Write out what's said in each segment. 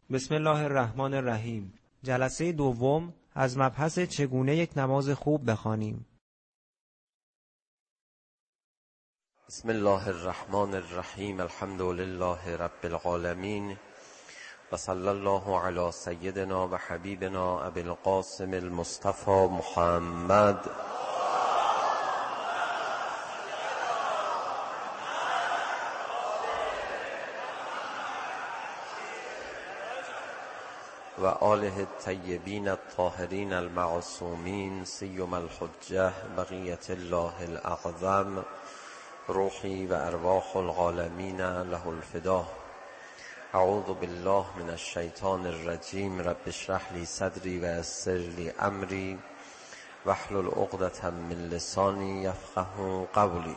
بسم الله الرحمن الرحیم. جلسه دوم از مبحث چگونه یک نماز خوب بخوانیم. بسم الله الرحمن الرحیم. الحمد لله رب العالمین و صلی الله علی سیدنا و حبیبنا ابی القاسم المصطفى محمد و آله الطیبین الطاهرین المعصومین سیما الحجة بقیة الله الاعظم روحی و ارواح العالمین له الفدا. اعوذ بالله من الشیطان الرجیم. رب اشرح لی صدری و یسر لی امری واحلل عقدة من لسانی یفقهوا قولی.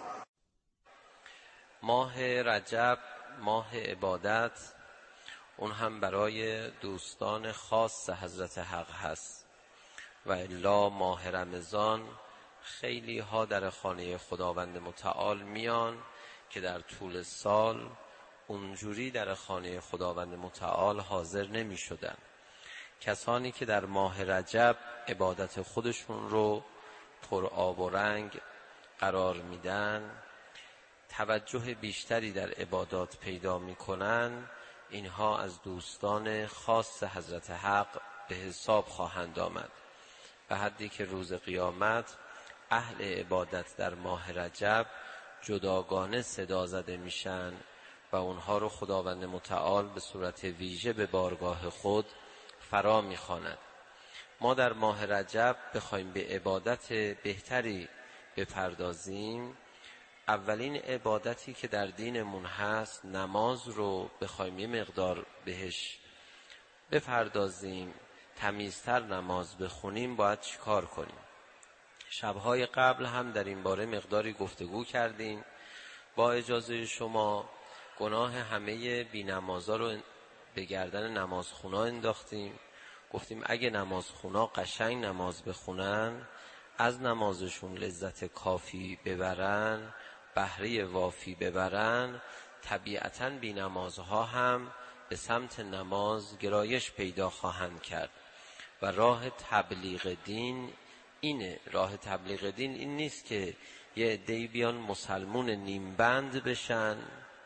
ماه رجب ماه عبادت، اون هم برای دوستان خاص حضرت حق هست و الا ماه رمضان خیلی ها در خانه خداوند متعال میان که در طول سال اونجوری در خانه خداوند متعال حاضر نمی شدن. کسانی که در ماه رجب عبادت خودشون رو پر آب و رنگ قرار میدن، توجه بیشتری در عبادات پیدا میکنن، اینها از دوستان خاص حضرت حق به حساب خواهند آمد، به حدی که روز قیامت اهل عبادت در ماه رجب جداگانه صدا زده میشن و اونها رو خداوند متعال به صورت ویژه به بارگاه خود فرا میخواند. ما در ماه رجب بخوایم به عبادت بهتری بپردازیم، اولین عبادتی که در دینمون هست نماز رو بخوایم یه مقدار بهش بپردازیم، تمیزتر نماز بخونیم، باید چیکار کنیم؟ شبهای قبل هم در این باره مقداری گفتگو کردیم. با اجازه شما گناه همه بی‌نمازا رو به گردن نمازخونا انداختیم. گفتیم اگه نمازخونا قشنگ نماز بخونن، از نمازشون لذت کافی ببرن، بهره وافی ببرن، طبیعتاً بی‌نمازها هم به سمت نماز گرایش پیدا خواهند کرد. و راه تبلیغ دین اینه. راه تبلیغ دین این نیست که یه عده‌ای بیان مسلمون نیم بند بشن،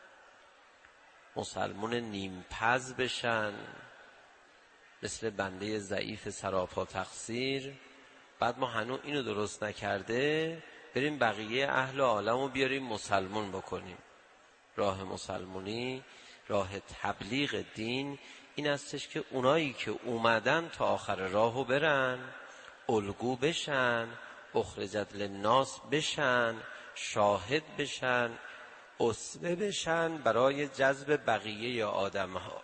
مسلمون نیم پز بشن، مثل بنده ضعیف سراپا تقصیر، بعد ما هنوز اینو درست نکرده بریم بقیه اهل عالم رو بیاریم مسلمون بکنیم. راه مسلمونی، راه تبلیغ دین این استش که اونایی که اومدن تا آخر راهو برن، الگو بشن، اخرجت للناس بشن، شاهد بشن، اسوه بشن برای جذب بقیه آدم ها.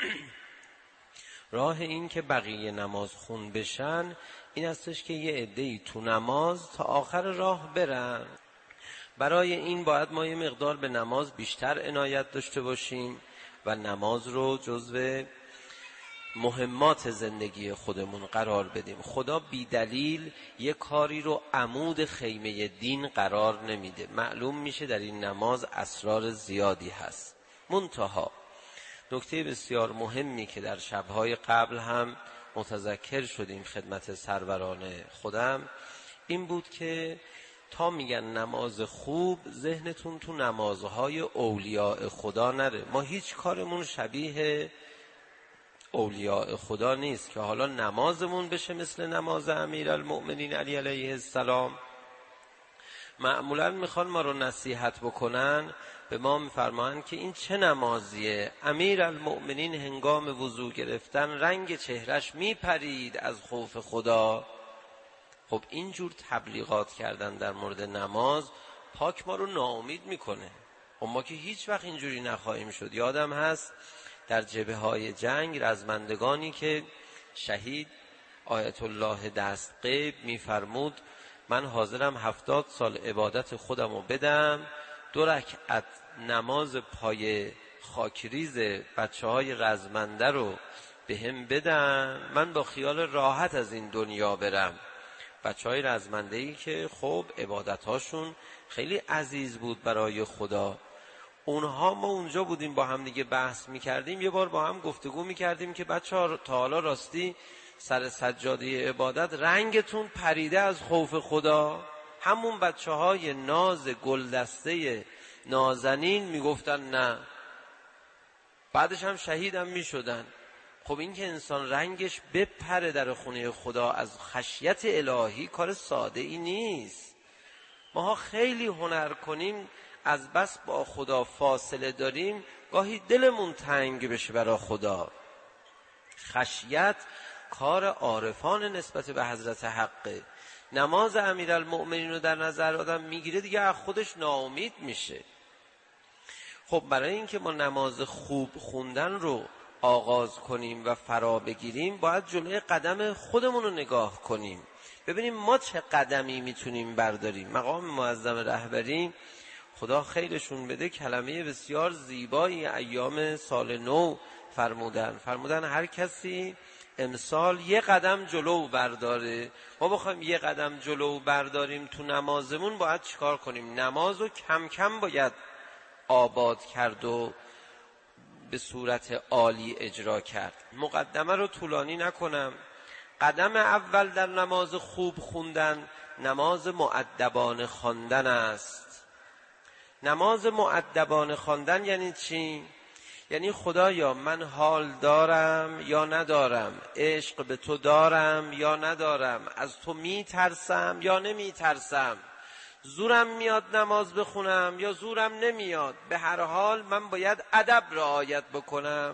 راه این که بقیه نماز خون بشن این استش که یه عده‌ای تو نماز تا آخر راه برن. برای این باید ما یه مقدار به نماز بیشتر عنایت داشته باشیم و نماز رو جزو مهمات زندگی خودمون قرار بدیم. خدا بی دلیل یه کاری رو عمود خیمه دین قرار نمیده. معلوم میشه در این نماز اسرار زیادی هست. منتها نکته بسیار مهمی که در شبهای قبل هم متذکر شدیم خدمت سروران خودم این بود که تا میگن نماز خوب، ذهنتون تو نمازهای اولیاء خدا نره. ما هیچ کارمون شبیه اولیاء خدا نیست که حالا نمازمون بشه مثل نماز امیرالمؤمنین علی علیه السلام. معمولا میخوان ما رو نصیحت بکنن، به ما میفرمایند که این چه نمازیه؟ امیرالمؤمنین هنگام وضو گرفتن رنگ چهرش میپرید از خوف خدا. خب اینجور تبلیغات کردن در مورد نماز پاک ما رو ناامید میکنه. خب ما که هیچ وقت اینجوری نخواهیم شد. یادم هست در جبهه‌های جنگ رزمندگانی که شهید آیت الله دستغیب میفرمود من حاضرم 70 سال عبادت خودم رو بدم، 2 رکعت نماز پای خاکریز بچه های رزمنده رو به هم بدم، من با خیال راحت از این دنیا برم. بچه های رزمندهی که خب عبادتاشون خیلی عزیز بود برای خدا، اونها ما اونجا بودیم با هم دیگه بحث میکردیم، یه بار با هم گفتگو میکردیم که بچه‌ها تا حالا راستی سر سجاده عبادت رنگتون پریده از خوف خدا؟ همون بچه‌های ناز گلدسته نازنین میگفتن نه، بعدش هم شهیدم میشدن. خب این که انسان رنگش بپره در خونه خدا از خشیت الهی کار ساده ای نیست. ماها خیلی هنر کنیم، از بس با خدا فاصله داریم، گاهی دلمون تنگ بشه برای خدا. خشیت کار عارفان نسبت به حضرت حقه. نماز امیرالمؤمنین رو در نظر آدم میگیره دیگه از خودش ناامید میشه. خب برای اینکه ما نماز خوب خوندن رو آغاز کنیم و فرا بگیریم، باید جلوی قدم خودمون رو نگاه کنیم، ببینیم ما چه قدمی میتونیم برداریم. مقام معظم رهبری خدا خیرشون بده کلمه بسیار زیبایی ایام سال نو فرمودن هر کسی امسال یه قدم جلو برداره. ما بخوایم یه قدم جلو برداریم تو نمازمون، باید چیکار کنیم؟ نماز رو کم کم باید آباد کرد و به صورت عالی اجرا کرد. مقدمه رو طولانی نکنم. قدم اول در نماز خوب خوندن نماز مؤدبانه خواندن است. نماز مؤدبانه خواندن یعنی چی؟ یعنی خدایا من حال دارم یا ندارم، عشق به تو دارم یا ندارم، از تو میترسم یا نمیترسم، زورم میاد نماز بخونم یا زورم نمیاد، به هر حال من باید ادب رعایت بکنم.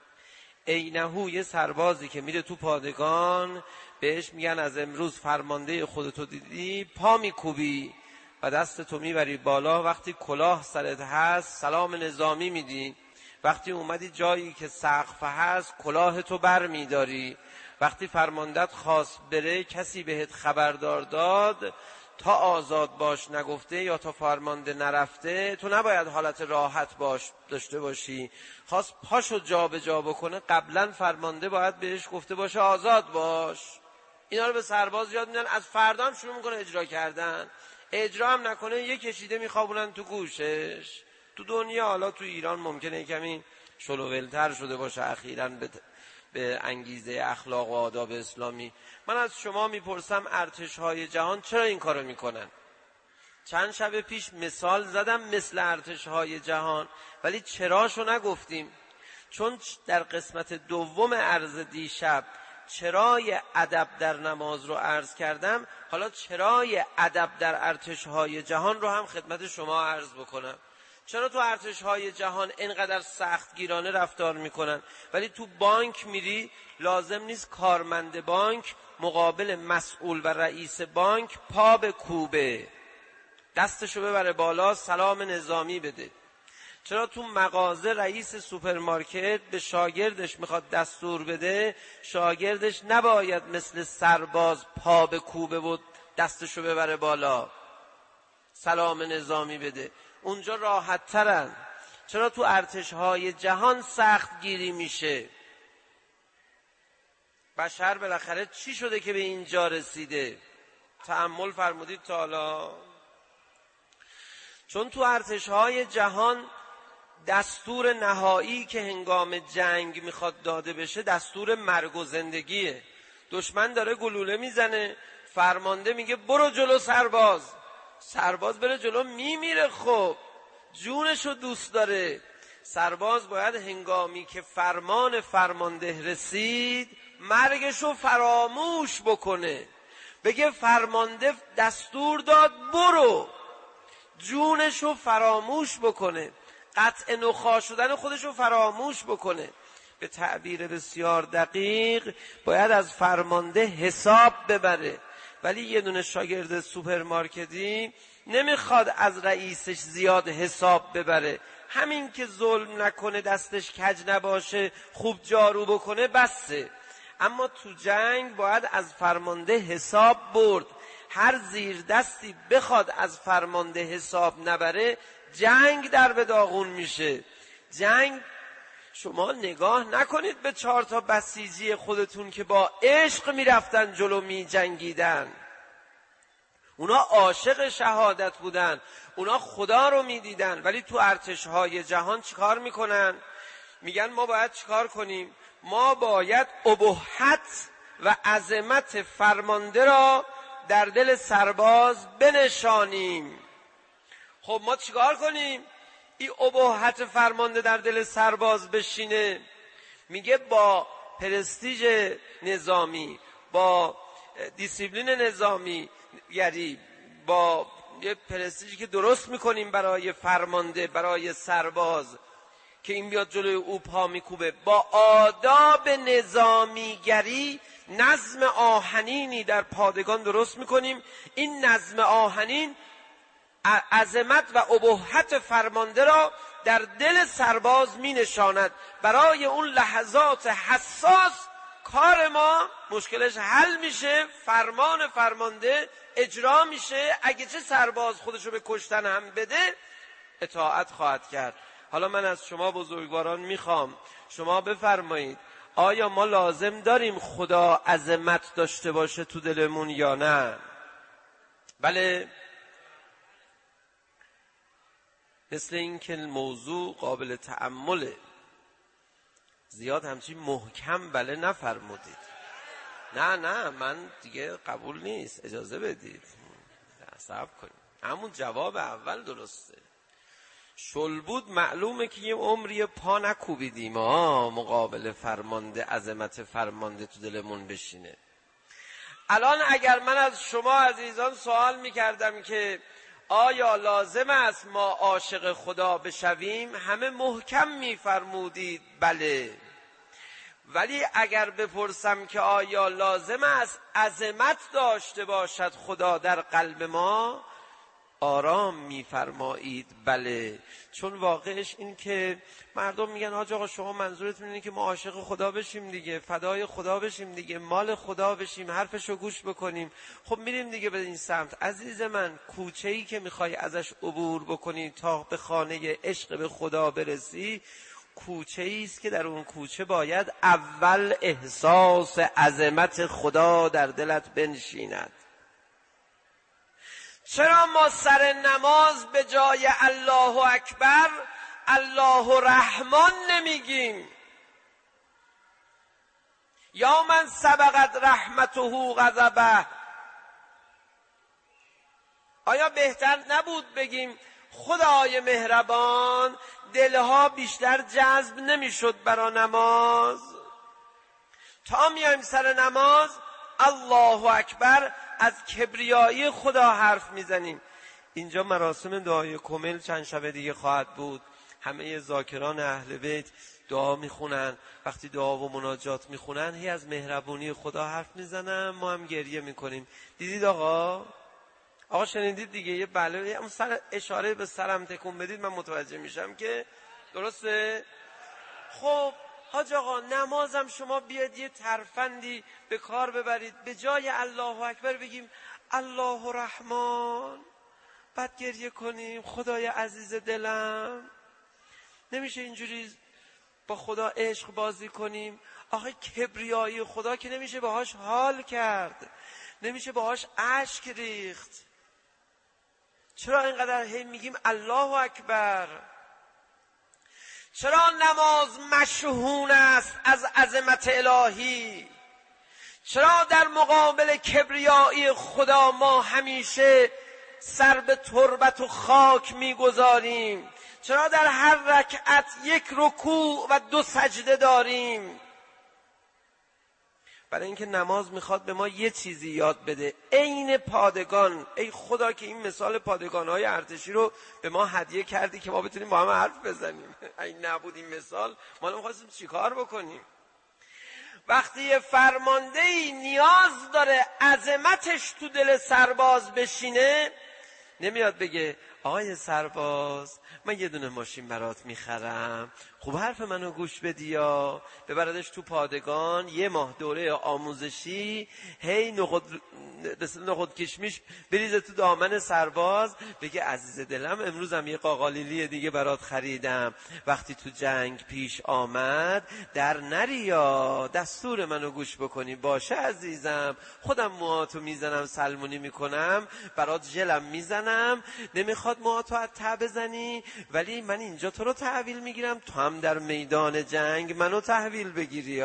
اینهو یه سربازی که میره تو پادگان بهش میگن از امروز فرمانده خودتو دیدی پا میکوبی و دستتو میبری بالا، وقتی کلاه سرت هست سلام نظامی میدی، وقتی اومدی جایی که سقف هست کلاهتو بر میداری، وقتی فرماندت خواست بره کسی بهت خبردار داد تا آزاد باش نگفته یا تا فرمانده نرفته، تو نباید حالت راحت داشته باشی. خواست پاشو جا به جا بکنه، قبلا فرمانده باید بهش گفته باشه آزاد باش. اینا رو به سرباز یاد میدن، از فردا هم شروع میکنه اجرا کردن. اجرا هم نکنه یه کشیده میخوابونن تو گوشش. تو دنیا، حالا تو ایران ممکنه کمی شلوولتر شده باشه اخیراً به انگیزه اخلاق و آداب اسلامی. من از شما میپرسم ارتش‌های جهان چرا این کارو میکنن؟ چند شب پیش مثال زدم مثل ارتش‌های جهان، ولی چراشو نگفتیم. چون در قسمت دوم عرض دیشب چرای ادب در نماز رو عرض کردم، حالا چرای ادب در ارتش‌های جهان رو هم خدمت شما عرض بکنم. چرا تو ارتش‌های جهان اینقدر سختگیرانه رفتار میکنن، ولی تو بانک میری لازم نیست کارمند بانک مقابل مسئول و رئیس بانک پا به کوبه، دستشو ببره بالا سلام نظامی بده؟ چرا تو مغازه رئیس سوپرمارکت به شاگردش میخواد دستور بده، شاگردش نباید مثل سرباز پا به کوبه و دستشو ببره بالا سلام نظامی بده؟ اونجا راحت ترن. چرا تو ارتش‌های جهان سخت گیری میشه؟ بشر بالاخره چی شده که به اینجا رسیده؟ تأمل فرمودید تا حالا؟ چون تو ارتش‌های جهان دستور نهایی که هنگام جنگ میخواد داده بشه دستور مرگ و زندگیه. دشمن داره گلوله میزنه، فرمانده میگه برو جلو سرباز بره جلو، میمیره. خب جونشو دوست داره. سرباز باید هنگامی که فرمان فرمانده رسید مرگشو فراموش بکنه، بگه فرمانده دستور داد برو، جونشو فراموش بکنه، قطع نخاع شدن خودشو فراموش بکنه. به تعبیر بسیار دقیق باید از فرمانده حساب ببره. ولی یه دونه شاگرد سوپرمارکتی نمیخواد از رئیسش زیاد حساب ببره، همین که ظلم نکنه، دستش کج نباشه، خوب جارو بکنه بسه. اما تو جنگ باید از فرمانده حساب برد. هر زیر دستی بخواد از فرمانده حساب نبره جنگ در به داغون میشه. جنگ شما نگاه نکنید به 4 بسیجی خودتون که با عشق میرفتن جلو می جنگیدن. اونا عاشق شهادت بودن، اونا خدا رو میدیدن، ولی تو ارتشهای جهان چیکار میکنن؟ میگن ما باید چیکار کنیم؟ ما باید ابهت و عظمت فرمانده را در دل سرباز بنشانیم. خب ما چیکار کنیم این ابهت فرمانده در دل سرباز بشینه؟ میگه با پرستیژ نظامی، با دیسیپلین نظامی، یعنی با یه پرستیژی که درست میکنیم برای فرمانده، برای سرباز که این بیاد جلوی او پا میکوبه، با آداب نظامیگری نظم آهنینی در پادگان درست میکنیم. این نظم آهنین عظمت و ابهت فرمانده را در دل سرباز می نشاند. برای اون لحظات حساس کار ما مشکلش حل میشه، فرمان فرمانده اجرا میشه. اگه چه سرباز خودشو به کشتن هم بده اطاعت خواهد کرد. حالا من از شما بزرگواران میخوام شما بفرمایید آیا ما لازم داریم خدا عظمت داشته باشه تو دلمون یا نه؟ بله، مثل این که موضوع قابل تأمله. زیاد همچین محکم بله نفرمودید. نه من دیگه قبول نیست، اجازه بدید صبر کنید. همون جواب اول درسته. شل بود معلومه که یه عمری پا نکوبیدیم مقابل فرمانده، عظمت فرمانده تو دلمون بشینه. الان اگر من از شما عزیزان سوال میکردم که آیا لازم است ما عاشق خدا بشویم، همه محکم میفرمودید بله. ولی اگر بپرسم که آیا لازم است عظمت داشته باشد خدا در قلب ما، آرام میفرمایید بله. چون واقعش این که مردم میگن حاج آقا شما منظورتون اینه که ما عاشق خدا بشیم دیگه، فدای خدا بشیم دیگه، مال خدا بشیم، حرفشو گوش بکنیم. خب میریم دیگه به این سمت. عزیز من، کوچه‌ای که میخوای ازش عبور بکنی تا به خانه عشق به خدا برسی، کوچه‌ای است که در اون کوچه باید اول احساس عظمت خدا در دلت بنشیند. چرا ما سر نماز به جای الله اکبر الله رحمان نمیگیم؟ یا من سبقت رحمته غضبه. آیا بهتر نبود بگیم خدای مهربان دلها بیشتر جذب نمیشد برا نماز؟ تا میایم سر نماز الله اکبر از کبریایی خدا حرف میزنیم. اینجا مراسم دعای کمیل چند شب دیگه خواهد بود. همه ذاکران اهل بیت دعا میخونن. وقتی دعا و مناجات میخونن هی از مهربونی خدا حرف میزنن، ما هم گریه میکنیم. دیدید آقا شنیدید دیگه؟ یه بله اون سر اشاره به سرم تکون بدید من متوجه میشم که درسته. خب حاج آقا نمازم شما بیاد یه ترفندی به کار ببرید، به جای الله اکبر بگیم الله رحمان، بعد گریه کنیم خدای عزیز دلم. نمیشه اینجوری با خدا عشق بازی کنیم؟ آخه کبریایی خدا که نمیشه باهاش حال کرد، نمیشه باهاش اشک ریخت. چرا اینقدر هی میگیم الله اکبر؟ چرا نماز مشحون است از عظمت الهی؟ چرا در مقابل کبریایی خدا ما همیشه سر به تربت و خاک میگذاریم؟ چرا در هر رکعت یک رکوع و 2 سجده داریم؟ برای اینکه نماز میخواد به ما یه چیزی یاد بده. عین پادگان، ای خدا که این مثال پادگان‌های ارتشی رو به ما هدیه کردی که ما بتونیم با هم حرف بزنیم. این نبود این مثال ما نمی‌خواستیم چیکار بکنیم؟ وقتی فرمانده‌ای نیاز داره عظمتش تو دل سرباز بشینه، نمیاد بگه آقای سرباز من یه دونه ماشین برات میخرم، خوب حرف منو گوش بدی یا ببردش تو پادگان، یه ماه دوره آموزشی، هی نخود کشمیش بریزه تو دامن سرباز، بگه عزیز دلم امروزم یه قاقالیلی دیگه برات خریدم، وقتی تو جنگ پیش آمد در نری یا دستور منو گوش بکنی. باشه عزیزم، خودم موهاتو میزنم، سلمونی میکنم، برات ژلم میزنم، نمیخواد موهاتو از ته بزنی، ولی من اینجا تو رو تحویل میگیرم، تو هم در میدان جنگ منو تحویل بگیری.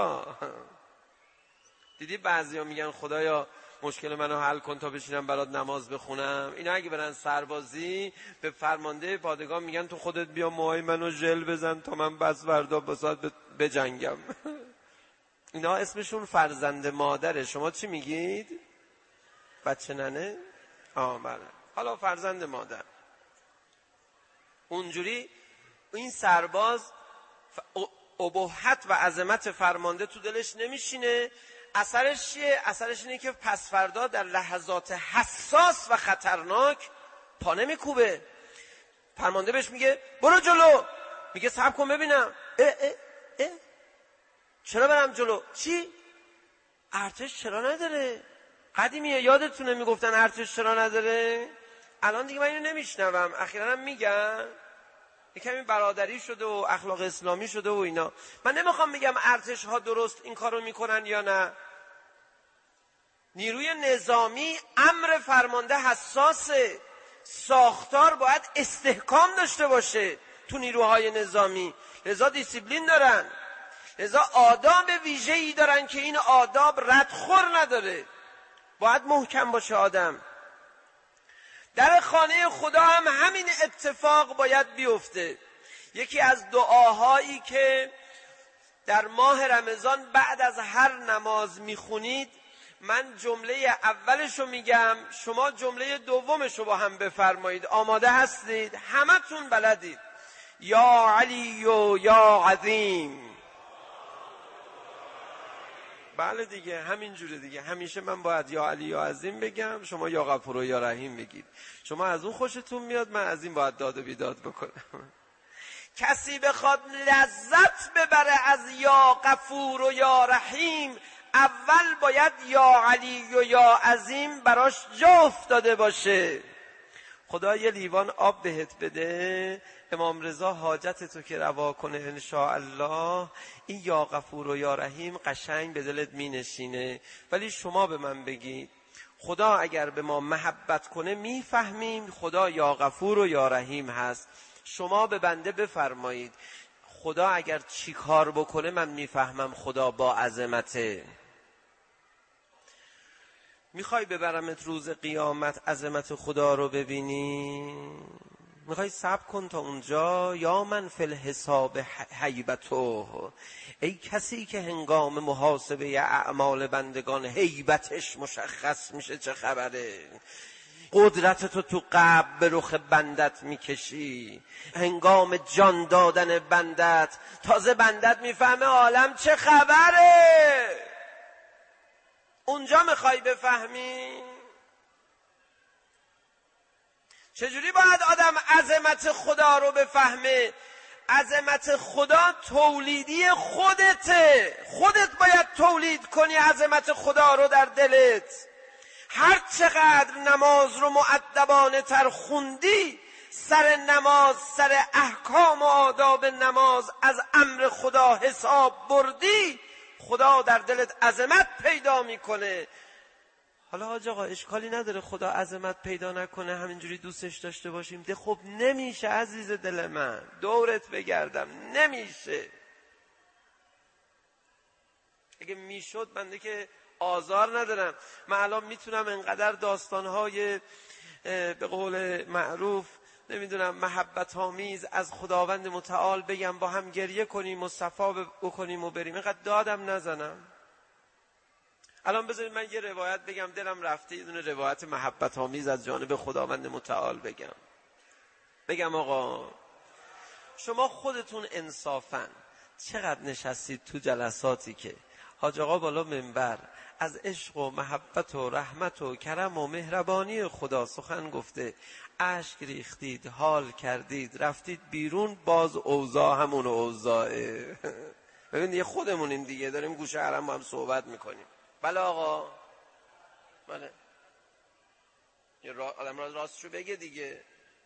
دیدی بعضیا میگن خدایا مشکل منو حل کن تا بشینم برات نماز بخونم. اینا اگه برن سربازی به فرمانده پادگان میگن تو خودت بیا موهای منو ژل بزن تا من بس فردا بسات بجنگم. اینا اسمشون فرزند مادره. شما چی میگید؟ بچه ننه؟ بله. حالا فرزند مادر. اونجوری این سرباز ابهت و عظمت فرمانده تو دلش نمیشینه. اثرش چیه؟ اثرش اینه که پس فردا در لحظات حساس و خطرناک پا نمیکوبه. فرمانده بهش میگه برو جلو، میگه صبر کن ببینم. چرا برم جلو؟ چی؟ ارتش چرا نداره؟ قدیمیه، یادتونه میگفتن ارتش چرا نداره؟ الان دیگه من اینو نمیشنوم، اخیراً هم میگن یه کمی برادری شده و اخلاق اسلامی شده و اینا. من نمیخوام بگم ارتش ها درست این کارو میکنن یا نه. نیروی نظامی امر فرمانده حساسه، ساختار باید استحکام داشته باشه تو نیروهای نظامی، لذا دیسیپلین دارن، لذا آداب ویژه‌ای دارن که این آداب ردخور نداره، باید محکم باشه آدم. در خانه خدا هم همین اتفاق باید بیفته. یکی از دعاهایی که در ماه رمضان بعد از هر نماز میخونید، من جمله اولشو میگم، شما جمله دومشو با هم بفرمایید. آماده هستید؟ همتون بلدید. یا علی و یا عظیم. بله دیگه، همین جوره دیگه. همیشه من باید یا علی یا عظیم بگم، شما یا غفور و یا رحیم بگید. شما از اون خوشتون میاد، من از این باید داد و بیداد بکنم. کسی بخواد لذت ببره از یا غفور و یا رحیم، اول باید یا علی و یا عظیم براش جا افتاده باشه. خدا یه لیوان آب بهت بده، امام رضا حاجتتو که روا کنه انشاءالله، این یا غفور و یا رحیم قشنگ به دلت می نشینه. ولی شما به من بگید خدا اگر به ما محبت کنه میفهمیم خدا یا غفور و یا رحیم هست. شما به بنده بفرمایید خدا اگر چی کار بکنه من میفهمم خدا با عظمته. میخوای ببرمت روز قیامت عظمت خدا رو ببینی؟ میخوای صبر کن تا اونجا؟ یا من فی الحساب هیبتو، ای کسی که هنگام محاسبه اعمال بندگان هیبتش مشخص میشه چه خبره. قدرتتو تو قبر به رخ بندت میکشی، هنگام جان دادن بندت تازه بندت میفهمه عالم چه خبره. اونجا میخوای بفهمی؟ چجوری باید آدم عظمت خدا رو بفهمه؟ عظمت خدا تولیدی خودته، خودت باید تولید کنی عظمت خدا رو در دلت. هر چقدر نماز رو مؤدبانه تر خوندی، سر نماز، سر احکام و آداب نماز از امر خدا حساب بردی، خدا در دلت عظمت پیدا میکنه. حالا حاج آقا اشکالی نداره خدا عظمت پیدا نکنه، همینجوری دوستش داشته باشیم؟ ده خب نمیشه عزیز دل من، دورت بگردم، نمیشه. اگه میشد بنده که آزار ندارم. من الان میتونم انقدر داستانهای به قول معروف نمیدونم محبت آمیز از خداوند متعال بگم، با هم گریه کنیم و صفا بکنیم و بریم، اینقدر دادم نزنم. الان بذارید من یه روایت بگم، دلم رفته یه دونه روایت محبت آمیز از جانب خداوند متعال بگم آقا شما خودتون انصافاً چقدر نشستید تو جلساتی که حاج آقا بالا منبر از عشق و محبت و رحمت و کرم و مهربانی خدا سخن گفته، اشک ریختید، حال کردید، رفتید بیرون، باز اوضاع همون اوضاعه. ببین دیگه خودمونیم دیگه، داریم گوشه حرم با هم صحبت میکنیم. بله آقا، بله، آدم راستشو بگه دیگه.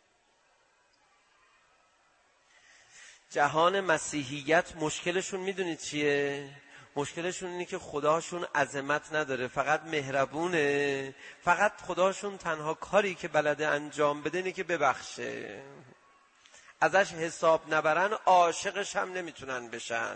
جهان مسیحیت مشکلشون میدونید چیه؟ مشکلشون اینه که خداشون عظمت نداره، فقط مهربونه. فقط خداشون تنها کاری که بلده انجام بده اینه که ببخشه. ازش حساب نبرن، عاشقش هم نمیتونن بشن.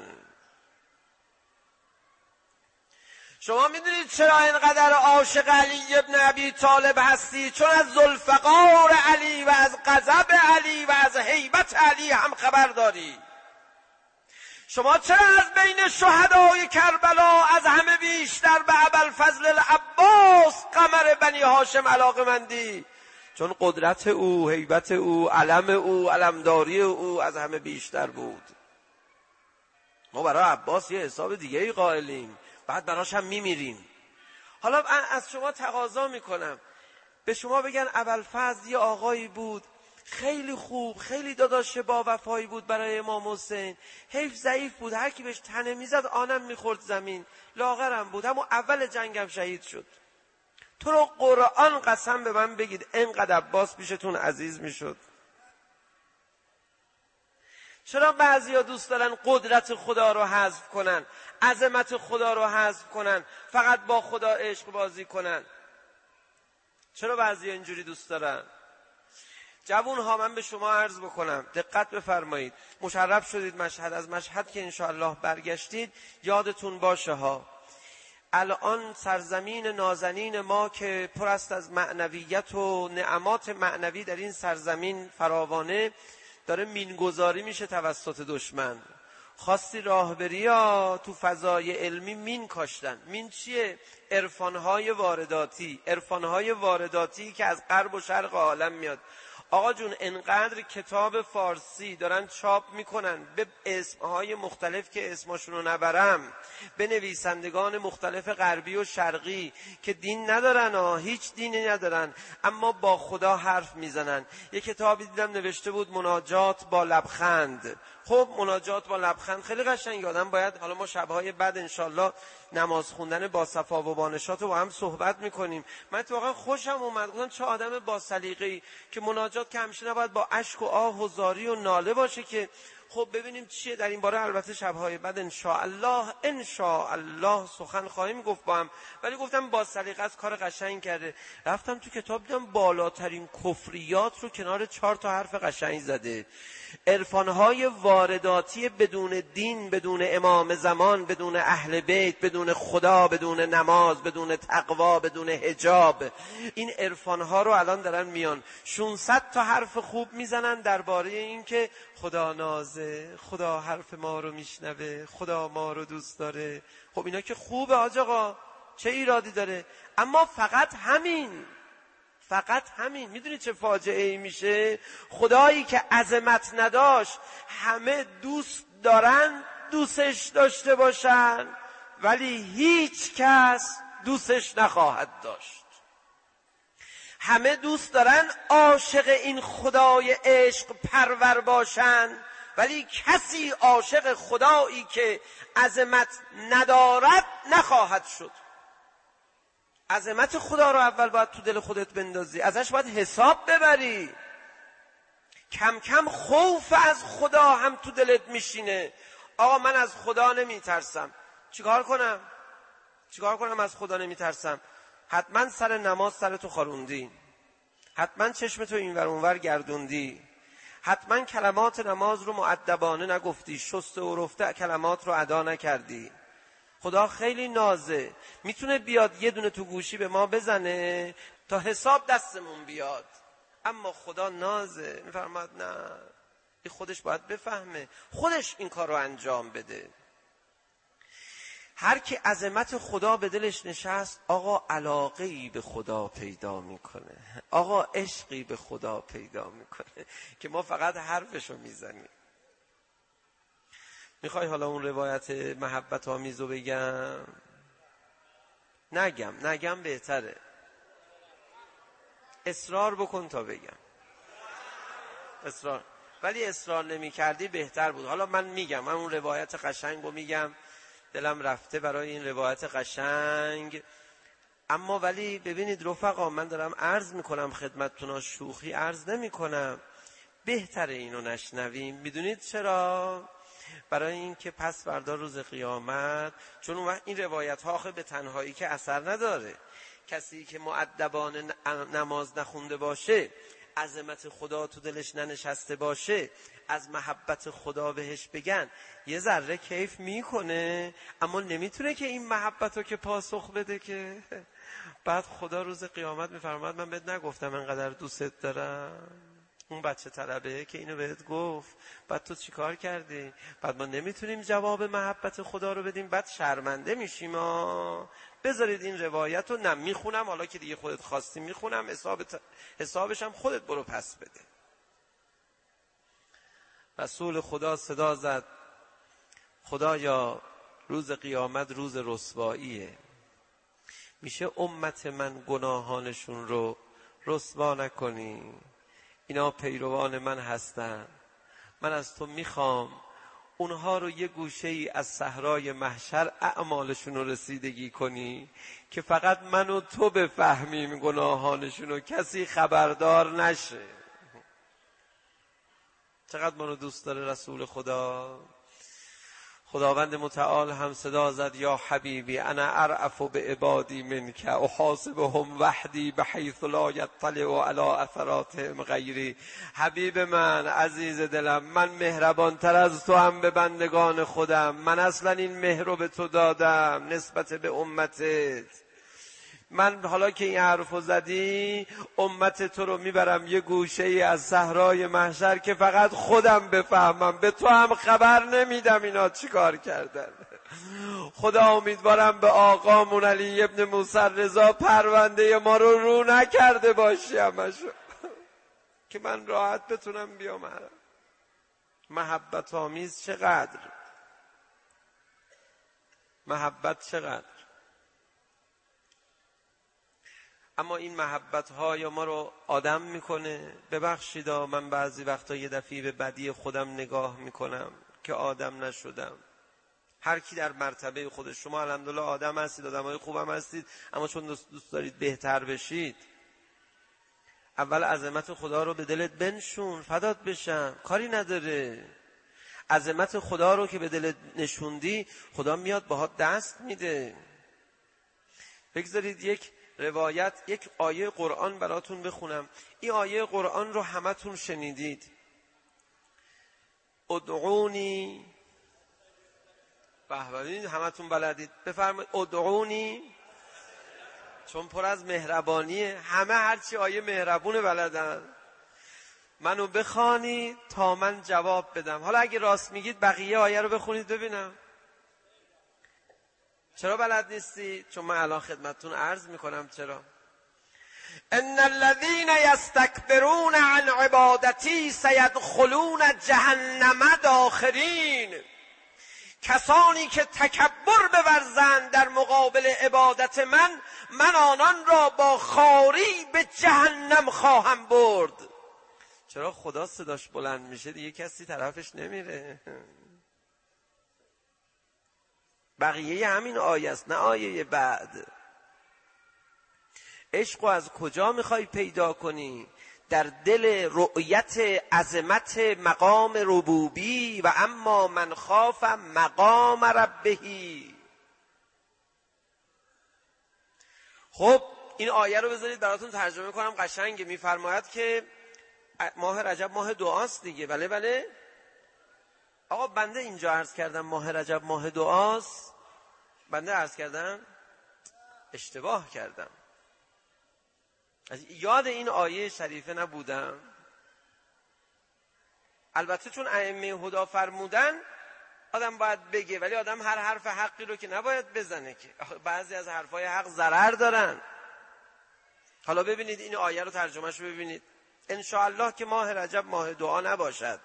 شما میدونید چرا اینقدر عاشق علی ابن ابی طالب هستی؟ چون از ذوالفقار علی و از غضب علی و از هیبت علی هم خبر داری. شما چرا از بین شهدای کربلا از همه بیشتر به ابوالفضل العباس قمر بنی هاشم علاقه‌مندی؟ چون قدرت او، هیبت او، علم او، علمداری او از همه بیشتر بود. ما برای عباس یه حساب دیگه ای قائلیم، بعد براش هم میمیریم. حالا از شما تقاضا میکنم به شما بگن ابوالفضل یه آقایی بود خیلی خوب، خیلی داداش با وفایی بود برای امام حسین، حیف ضعیف بود، هر کی بهش تنه میزد آنم میخورد زمین، لاغرم بود، همون اول جنگم شهید شد. تو رو قرآن قسم به من بگید اینقدر عباس پیشتون عزیز میشد؟ چرا بعضیا دوست دارن قدرت خدا رو حذف کنن، عظمت خدا رو حذف کنن، فقط با خدا عشق بازی کنن؟ چرا بعضیا اینجوری دوست دارن؟ جوون ها، من به شما عرض بکنم، دقت بفرمایید. مشرف شدید مشهد، از مشهد که انشاءالله برگشتید یادتون باشه ها، الان سرزمین نازنین ما که پر است از معنویت و نعمات معنوی در این سرزمین فراوانه، داره مینگذاری میشه توسط دشمن. خواستی راه بری ها، تو فضای علمی مین کاشتن. مین چیه؟ عرفانهای وارداتی، عرفانهای وارداتی که از غرب و شرق عالم میاد. آقا جون، انقدر کتاب فارسی دارن چاپ میکنن به اسمهای مختلف که اسمشونو نبرم، به نویسندگان مختلف غربی و شرقی که دین ندارن هیچ دینی ندارن، اما با خدا حرف میزنن. یه کتابی دیدم نوشته بود مناجات با لبخند. خب مناجات با لبخند خیلی قشنگ، آدم باید، حالا ما شبهای بعد انشالله نماز خوندن با صفا و با نشاط رو با هم صحبت میکنیم. من واقعا خوشم اومد، گفتم چه آدم با سلیقه‌ای که مناجات که همیشه نباید با اشک و آه و زاری و ناله باشه که. خب ببینیم چیه در این باره. البته شبهای بعد انشاءالله سخن خواهیم گفت با هم، ولی گفتم با سلیقه از کار قشنگ کرده. رفتم تو کتاب دیدم بالاترین کفریات رو کنار 4 تا حرف قشنگ زده. عرفانهای وارداتی بدون دین، بدون امام زمان، بدون اهل بیت، بدون خدا، بدون نماز، بدون تقوا، بدون حجاب، این عرفانها رو الان دارن میان 600 تا حرف خوب میزنن درباره این که خدا نازه، خدا حرف ما رو میشنوه، خدا ما رو دوست داره. خب اینا که خوبه حاج آقا، چه ایرادی داره؟ اما فقط همین. میدونی چه فاجعه ای میشه؟ خدایی که عظمت نداشت، همه دوست دارن دوستش داشته باشن، ولی هیچ کس دوستش نخواهد داشت. همه دوست دارن عاشق این خدای عشق پرور باشن، ولی کسی عاشق خدایی که عظمت ندارد نخواهد شد. عظمت خدا رو اول باید تو دل خودت بندازی، ازش باید حساب ببری. کم کم خوف از خدا هم تو دلت میشینه. آقا من از خدا نمیترسم، چیکار کنم از خدا نمیترسم؟ حتما سر نماز سرتو خاروندی، حتما چشمتو اینور اونور گردوندی، حتما کلمات نماز رو مؤدبانه نگفتی، شسته و رفته کلمات رو ادا نکردی. خدا خیلی نازه، میتونه بیاد یه دونه تو گوشی به ما بزنه تا حساب دستمون بیاد، اما خدا نازه، میفرماد نه، این خودش باید بفهمه، خودش این کار رو انجام بده. هر کی عظمت خدا به دلش نشست، آقا علاقه‌ای به خدا پیدا میکنه، آقا عشقی به خدا پیدا میکنه که ما فقط حرفشو میزنیم. میخوای حالا اون روایت محبت آمیزو بگم؟ نگم بهتره، اصرار بکن تا بگم. ولی اصرار نمی کردی بهتر بود. حالا من میگم، من اون روایت قشنگ رو میگم، دلم رفته برای این روایت قشنگ. اما ولی ببینید رفقا، من دارم عرض میکنم خدمتتون، شوخی عرض نمی کنم، بهتره اینو نشنویم. میدونید چرا؟ برای این که پس فردا روز قیامت، چون اون وقت این روایت ها آخه به تنهایی که اثر نداره. کسی که مؤدبانه نماز نخونده باشه، عظمت خدا تو دلش ننشسته باشه، از محبت خدا بهش بگن یه ذره کیف میکنه، اما نمیتونه که این محبت رو که پاسخ بده که. بعد خدا روز قیامت میفرماد من بهت نگفتم انقدر دوست دارم؟ اون بچه طلبه که اینو بهت گفت، بعد تو چی کار کردی؟ بعد ما نمیتونیم جواب محبت خدا رو بدیم، بعد شرمنده میشیم. بذارید این روایت رو میخونم، حالا که دیگه خودت خواستی میخونم، حسابش هم خودت برو پس بده. رسول خدا صدا زد خدایا روز قیامت روز رسواییه، میشه امت من گناهانشون رو رسوا نکنی؟ اینا پیروان من هستن، من از تو میخوام اونها رو یه گوشه ای از صحرای محشر اعمالشون رو رسیدگی کنی که فقط من و تو بفهمیم گناهانشون رو، کسی خبردار نشه. چقدر منو دوست داره رسول خدا. خداوند متعال هم صدا زد یا حبیبی انا ارأف بعبادی منک احاسبهم وحدی بحیث لا یطلع علی اثراتهم غیری. حبیب من، عزیز دلم، من مهربانتر از تو هم به بندگان خودم. من اصلا این مهر رو به تو دادم نسبت به امتت. من حالا که این حرفو زدی، امت تو رو میبرم یه گوشه ای از صحرای محشر که فقط خودم بفهمم، به تو هم خبر نمیدم اینا چی کار کردن. خدا امیدوارم به آقامون علی ابن موسی رضا پرونده ما رو نکرده باشی همشو، که من راحت بتونم بیام. محبت آمیز چقدر، محبت چقدر. اما این محبت ها یا ما رو آدم میکنه. ببخشید من بعضی وقتا یه دفعه به بدی خودم نگاه میکنم که آدم نشدم. هر کی در مرتبه خودش. شما الحمدلله آدم هستید، آدمای خوبم هستید، اما چون دوست دارید بهتر بشید، اول عظمت خدا رو به دلت بنشون، فدات بشم، کاری نداره. عظمت خدا رو که به دلت نشوندی، خدا میاد باهات دست میده. بگذارید یک روایت، یک آیه قرآن براتون بخونم. این آیه قرآن رو همتون شنیدید. ادعونی، ببینید همتون بلدید، بفرمایید ادعونی، چون پر از مهربانیه. همه هرچی آیه مهربونه بلدن. منو بخوانید تا من جواب بدم. حالا اگه راست میگید بقیه آیه رو بخونید ببینم. چرا بلد نیستی؟ چون من الان خدمتتون عرض میکنم چرا. ان الذين يستكبرون عن عبادتي سيدخلون جهنم داخرین. کسانی که تکبر بورزند در مقابل عبادت من آنان را با خواری به جهنم خواهم برد. چرا خدا صداش بلند میشه دیگه کسی طرفش نمیره. بقیه همین آیه است، نه آیه بعد. عشق رو از کجا میخوای پیدا کنی؟ در دل رؤیت عظمت مقام ربوبی. و اما من خاف مقام ربهی. خب این آیه رو بذارید براتون ترجمه کنم، قشنگه. میفرماید که ماه رجب ماه دعاست دیگه. بله بله آقا، بنده اینجا عرض کردم ماه رجب ماه دعاست. بنده عرض کردم اشتباه کردم، از یاد این آیه شریفه نبودم. البته چون ائمه هدا فرمودن آدم باید بگه، ولی آدم هر حرف حقی رو که نباید بزنه که. بعضی از حرفای حق ضرر دارن. حالا ببینید این آیه رو ترجمهش رو ببینید. انشاءالله که ماه رجب ماه دعا نباشد.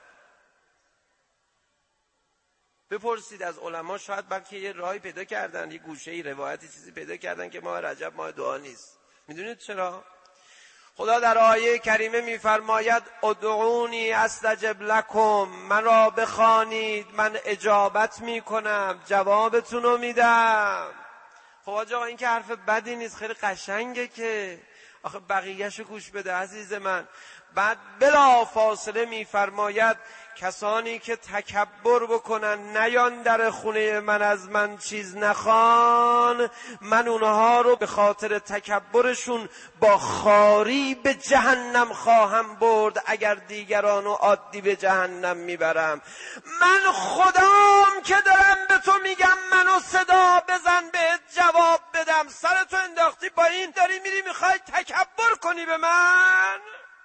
بپرسید از علما، شاید بلکه یه راهی پیدا کردن، یه گوشه‌ای روایتی چیزی پیدا کردن که ماه رجب ماه دعا نیست. میدونید چرا؟ خدا در آیه کریمه میفرماید ادعونی استجب لکم، من را بخوانید من اجابت میکنم، جوابتون رو میدم. خب آقا این که حرف بدی نیست، خیلی قشنگه که، آخه بقیه‌شو گوش بده عزیز من. بعد بلا فاصله میفرماید کسانی که تکبر بکنن نیان در خونه من از من چیز نخوان، من اونها رو به خاطر تکبرشون با خاری به جهنم خواهم برد اگر دیگرانو عادی به جهنم میبرم. من خدام که دارم به تو میگم منو صدا بزن بهت جواب بدم، سرتو انداختی با این داری میری میخوای تکبر کنی به من؟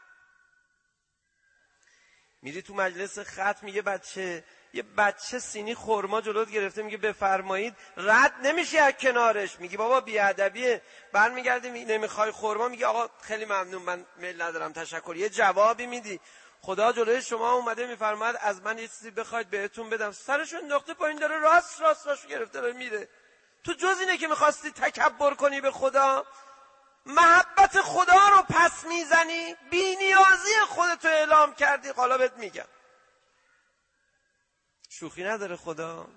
میری تو مجلس ختم میگه یه بچه سینی خرما جلوت گرفته میگه بفرمایید، رد نمیشه از کنارش، میگی بابا بیادبیه، برمیگردی نمیخوای خرما، میگه آقا خیلی ممنون من میل ندارم تشکر، یه جوابی میدی. خدا جلوی شما اومده میفرماید از من یه چیزی بخواید بهتون بدم، سرشو انداخته پایین داره راست گرفته داره میره. تو جز اینه که میخواستی تکبر کنی به خدا، محبت خدا رو پس میزنی، بی‌نیازی خودتو اعلام کردی. حالا بهت میگم شوخی نداره خدا.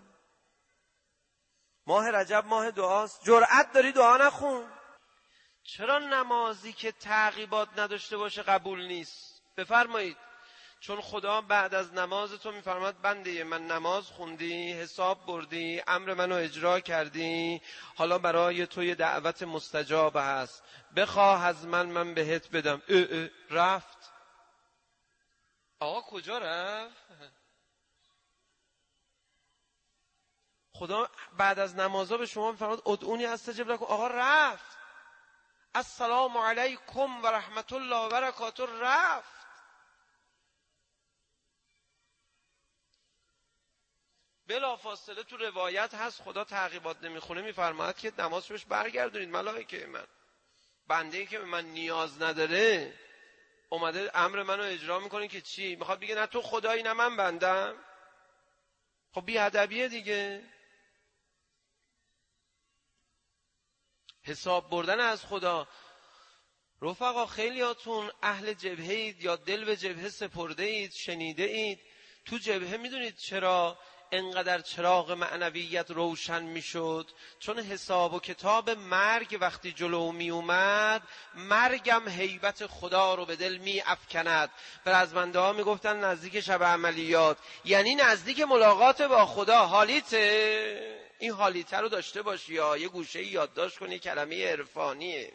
ماه رجب ماه دعاست، جرأت داری دعا نخون؟ چرا نمازی که تعقیبات نداشته باشه قبول نیست؟ بفرمایید چون خدا بعد از نماز تو میفرماد بنده من نماز خوندی، حساب بردی، امر منو اجرا کردی، حالا برای تو یه دعوت مستجاب هست، بخواه از من بهت بدم. رفت. آقا کجا رفت؟ خدا بعد از نمازها به شما میفرماد ادعونی استجب لکم. آقا رفت. السلام علیکم و رحمت الله و برکاته، رفت. بلا فاصله تو روایت هست خدا تعقیبات نمیخونه میفرماید که نمازش بهش برگردونید. ملائکه من، بنده‌ای که به من نیاز نداره اومده امر منو اجرا میکنه که چی؟ میخواد بگه نه تو خدایی نه من بندم. خب بی ادبیه دیگه. حساب بردن از خدا. رفقا خیلیاتون اهل جبهه اید یا دل به جبهه سپرده اید، شنیده اید تو جبهه میدونید چرا انقدر چراغ معنویت روشن میشد؟ چون حساب و کتاب مرگ وقتی جلو می اومد، مرگم هیبت خدا رو به دل می افکند. رزمنده ها می گفتن نزدیک شب عملیات، یعنی نزدیک ملاقات با خدا. حالیته این حالیته رو داشته باشی، یا یه گوشه یادداشت کنی، کلمه عرفانیه.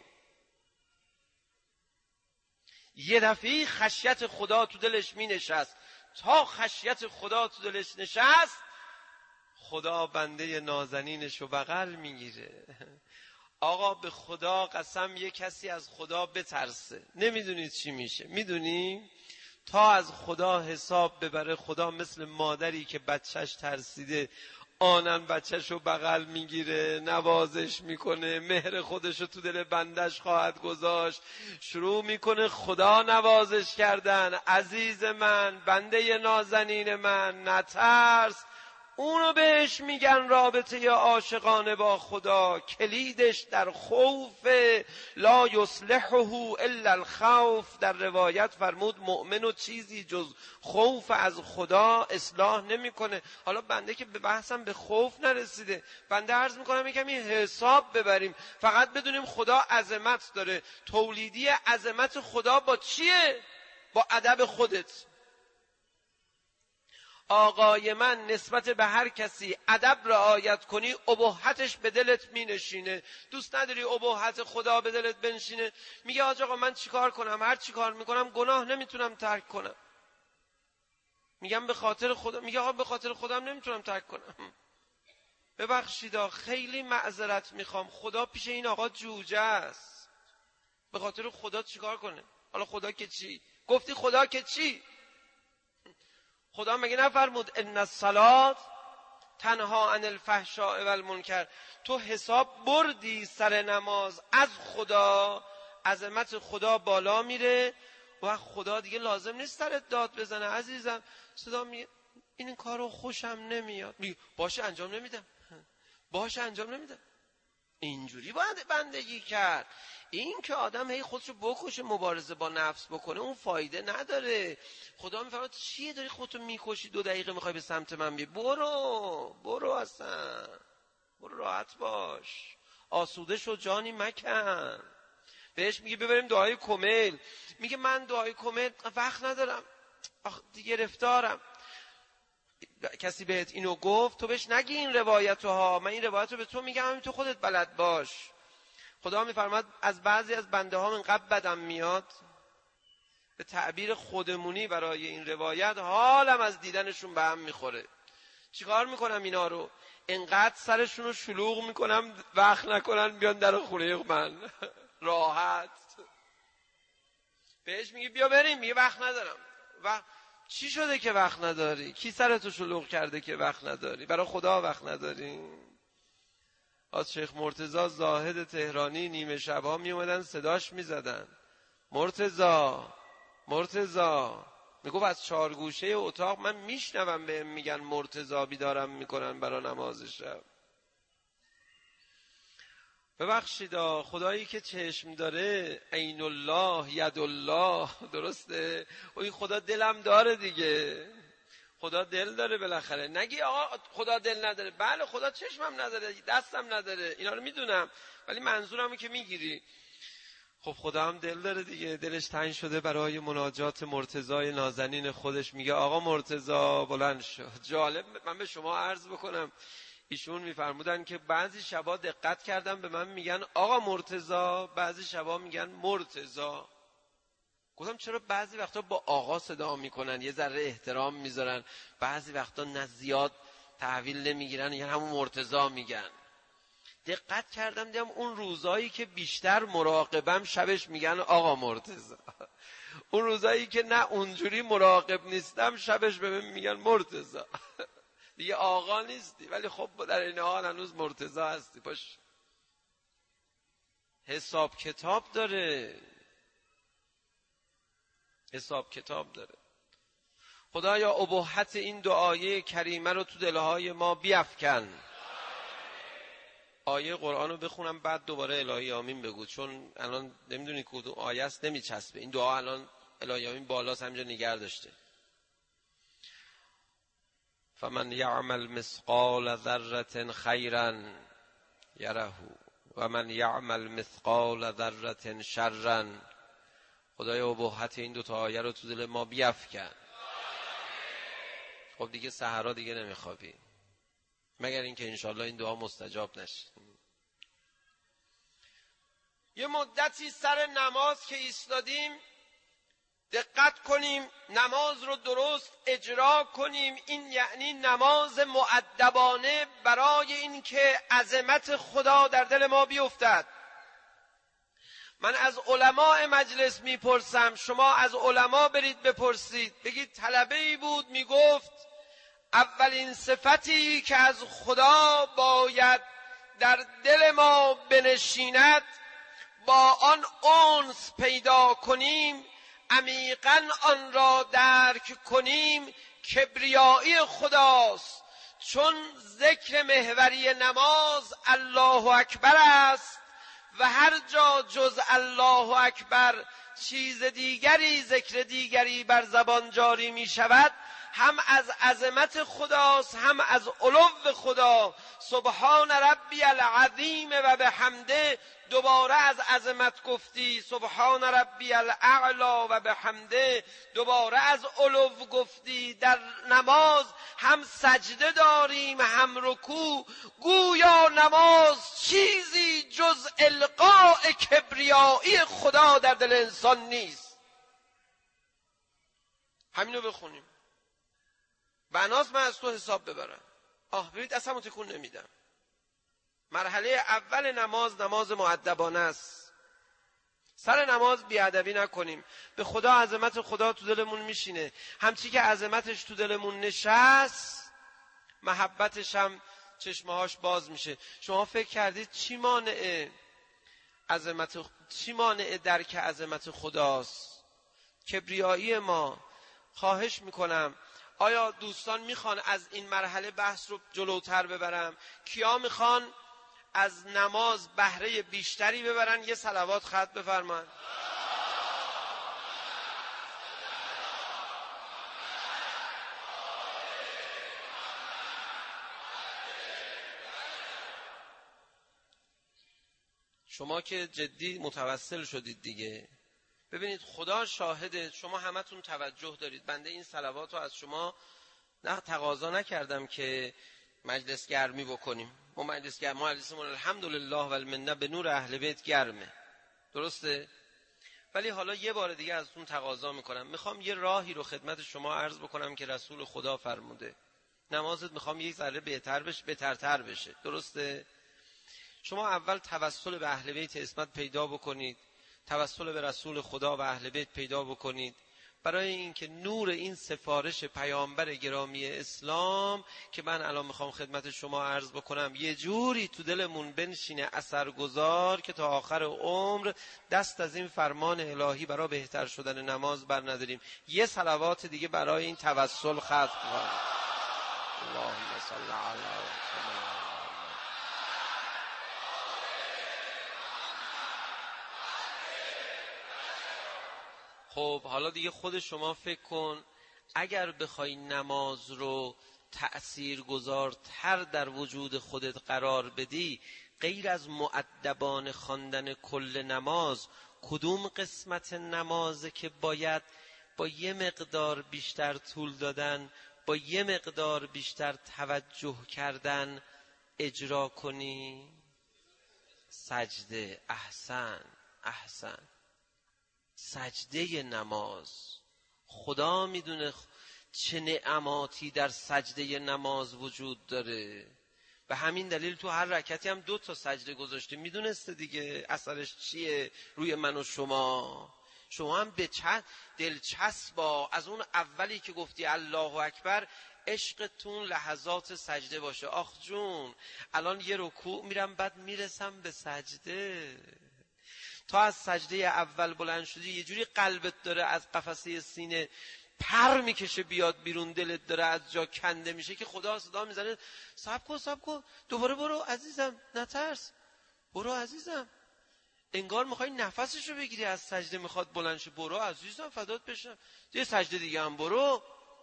یه دفعه خشیت خدا تو دلش می نشست. تا خشیت خدا تو دلش نشست، خدا بنده نازنینش رو بغل میگیره. آقا به خدا قسم یه کسی از خدا بترسه نمیدونید چی میشه. میدونی تا از خدا حساب ببره، خدا مثل مادری که بچهش ترسیده آنن بچهش رو بغل میگیره، نوازش میکنه، مهر خودش رو تو دل بندش خواهد گذاشت، شروع میکنه خدا نوازش کردن. عزیز من، بنده نازنین من، نترس. اونو بهش میگن رابطه عاشقانه با خدا. کلیدش در خوف، لا یصلحه الا الخوف. در روایت فرمود مؤمن و چیزی جز خوف از خدا اصلاح نمیکنه. حالا بنده که به بحثم به خوف نرسیده، بنده عرض میکنم یکم این حساب ببریم، فقط بدونیم خدا عظمت داره. تولیدی عظمت خدا با چیه؟ با ادب خودت. آقای من نسبت به هر کسی ادب رعایت کنی، ابهتش به دلت می نشینه. دوست نداری ابهت خدا به دلت بنشینه؟ میگه آقا من چیکار کنم؟ هر چیکار میکنم گناه نمیتونم ترک کنم. میگم به خاطر خدا. میگه آقا به خاطر خودم نمیتونم ترک کنم. ببخشید خیلی معذرت میخوام، خدا پیش این آقا جوجه است. به خاطر خدا چیکار کنه؟ حالا خدا که چی؟ گفتی خدا که چی؟ خدا مگه نفرمود ان الصلاة تنها عن الفحشاء و المنکر؟ تو حساب بردی سر نماز از خدا، عظمت خدا بالا میره و خدا دیگه لازم نیست سرت داد بزنه. عزیزم صدا میگه این کارو خوشم نمیاد، میگه باشه انجام نمیدم، باشه انجام نمیدم. اینجوری باید بندگی کرد. این که آدم هی خودشو بکشه، مبارزه با نفس بکنه، اون فایده نداره. خدا میفرماد چیه داری خودتو میکشی 2 دقیقه میخوای به سمت من بیای؟ برو اصلا، برو راحت باش، آسوده شو جانی مکن. بهش میگه ببریم دعای کمیل، میگه من دعای کمیل وقت ندارم، دیگه گرفتارم. کسی بهت اینو گفت تو بهش نگی این روایتو ها، من این روایتو به تو میگم، همین تو خودت بلد باش. خدا میفرماد از بعضی از بنده ها اینقدر بدم میاد، به تعبیر خودمونی برای این روایت، حالم از دیدنشون به هم میخوره. چیکار میکنم اینا رو؟ اینقدر سرشون رو شلوغ میکنم وقت نکنن بیان در خونه من راحت. بهش میگی بیا بریم، میگه وقت ندارم. چی شده که وقت نداری؟ کی سرتو شلوغ کرده که وقت نداری؟ برای خدا وقت نداری؟ از شیخ مرتضی زاهد تهرانی نیمه شبا می اومدن صداش می زدن، مرتضی. میگفت از 4 گوشه اتاق من میشنوم بهم میگن مرتضی بیدارم میکنن برای نماز شب. ببخشید خدایی که چشم داره، عین الله ید الله، درسته؟ و این خدا دلم داره دیگه، خدا دل داره بالاخره. نگی آقا خدا دل نداره. بله خدا چشمم نداره، دستم نداره، اینا رو میدونم، ولی منظورمو که میگیری. خب خدا هم دل داره دیگه، دلش تنگ شده برای مناجات مرتضی نازنین خودش. میگه آقا مرتضی بلند شو. جالب، من به شما عرض بکنم ایشون میفرمودن که بعضی شبا دقت کردم به من میگن آقا مرتضی، بعضی شبا میگن مرتضی. گفتم چرا بعضی وقتا با آقا صدا میکنن، یه ذره احترام میذارن، بعضی وقتا نه زیاد تحویل نمیگیرن، یعنی همون مرتضی میگن. دقت کردم دیدم اون روزایی که بیشتر مراقبم شبش میگن آقا مرتضی، اون روزایی که نه اونجوری مراقب نیستم شبش به من میگن مرتضی. دیگه آقا نیستی، ولی خب در این حال هنوز مرتضی هستی. باش، حساب کتاب داره، حساب کتاب داره. خدایا ابهت این دعای کریمه رو تو دلهای ما بیفکن. آیه قرآن رو بخونم بعد دوباره الهی آمین بگو، چون الان نمیدونی کدوم آیه است، نمیچسبه این دعا. الان الهی آمین بالاست همینجا نگه داشته. فمن یعمل مثقال ذره خیرا یره و من یعمل مثقال ذره شرا. خدایا ابهت این 2 آیه رو تو دل ما بیفکن. خب دیگه سحرا دیگه نمیخوابی، مگر اینکه انشالله این دعا مستجاب نشه. یه مدتی سر نماز که ایستادیم دقت کنیم، نماز رو درست اجرا کنیم. این یعنی نماز مؤدبانه، برای این که عظمت خدا در دل ما بیفتد. من از علماء مجلس میپرسم، شما از علما برید بپرسید. بگید طلبه‌ای بود میگفت اولین صفتی که از خدا باید در دل ما بنشیند، با آن انس پیدا کنیم، عمیقاً آن را درک کنیم، کبریایی خداست. چون ذکر محوری نماز الله اکبر است و هر جا جز الله اکبر چیز دیگری، ذکر دیگری بر زبان جاری می شود، هم از عظمت خداست هم از علو خدا. سبحان ربی العظیم و بحمده، دوباره از عظمت گفتی. سبحان ربی الاعلی و بحمده، دوباره از علو گفتی. در نماز هم سجده داریم هم رکوع. گویا نماز چیزی جز القاء کبریایی خدا در دل انسان نیست. همینو بخونیم. بناس من از تو حساب ببرم. ببینید اصلا تکون نمیدم. مرحله اول نماز مؤدبانه است. سر نماز بیادبی نکنیم. به خدا، عظمت خدا تو دلمون میشینه. همچی که عظمتش تو دلمون نشست، محبتش هم چشمهاش باز میشه. شما فکر کردید چی مانع درک عظمت خداست؟ کبریایی ما. خواهش میکنم، آیا دوستان میخوان از این مرحله بحث رو جلوتر ببرم؟ کیا میخوان از نماز بهره بیشتری ببرن یه صلوات ختم بفرمایید. شما که جدی متوسل شدید دیگه، ببینید خدا شاهده، شما همتون توجه دارید. بنده این صلوات رو از شما نه تقاضا نکردم که مجلس گرمی بکنیم. ما مجلسمون الحمدلله و المنه به نور اهل بیت گرمه، درسته؟ ولی حالا یه بار دیگه ازتون تقاضا میکنم، میخوام یه راهی رو خدمت شما عرض بکنم که رسول خدا فرموده. نمازت میخوام یک ذره بهترتر بشه، درسته؟ شما اول توسل به اهل بیت عصمت پیدا بکنید، توسل به رسول خدا و اهل بیت پیدا بکنید، برای اینکه نور این سفارش پیامبر گرامی اسلام که من الان میخوام خدمت شما عرض بکنم یه جوری تو دلمون بنشینه اثرگذار که تا آخر عمر دست از این فرمان الهی برای بهتر شدن نماز بر نداریم. یه صلوات دیگه برای این توسل ختم کنید. اللهم صل علی محمد. خب حالا دیگه خود شما فکر کن، اگر بخوای نماز رو تأثیرگذارتر در وجود خودت قرار بدی، غیر از مؤدبانه خواندن کل نماز، کدوم قسمت نمازه که باید با یه مقدار بیشتر طول دادن، با یه مقدار بیشتر توجه کردن اجرا کنی؟ سجده. احسن. سجده نماز. خدا میدونه چه نعماتی در سجده نماز وجود داره. به همین دلیل تو هر رکعتی هم 2 سجده گذاشته. میدونسته دیگه اثرش چیه روی من و شما. شما هم به دلچسبا از اون اولی که گفتی الله اکبر عشقتون لحظات سجده باشه. آخ جون الان یه رکوع میرم بعد میرسم به سجده. تا از سجده اول بلند شدی یه جوری قلبت داره از قفسه سینه پر میکشه بیاد بیرون، دلت داره از جا کنده میشه که خدا صدا میزنه صبر کن دوباره برو عزیزم، نترس، برو عزیزم. انگار میخوای نفسشو بگیری از سجده میخواد بلند شه. برو عزیزم فدات بشم، یه سجده دیگه هم برو.